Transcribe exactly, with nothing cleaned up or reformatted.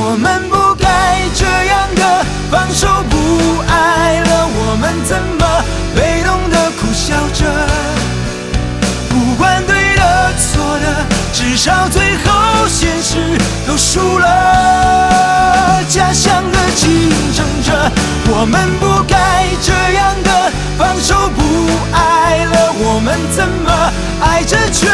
我们不该这样的放手不爱了，我们怎么被动的苦笑着？不管对的错的，至少最后现实都输了。假象的竞争者，我们不该这样的放手不爱了，我们怎么爱着却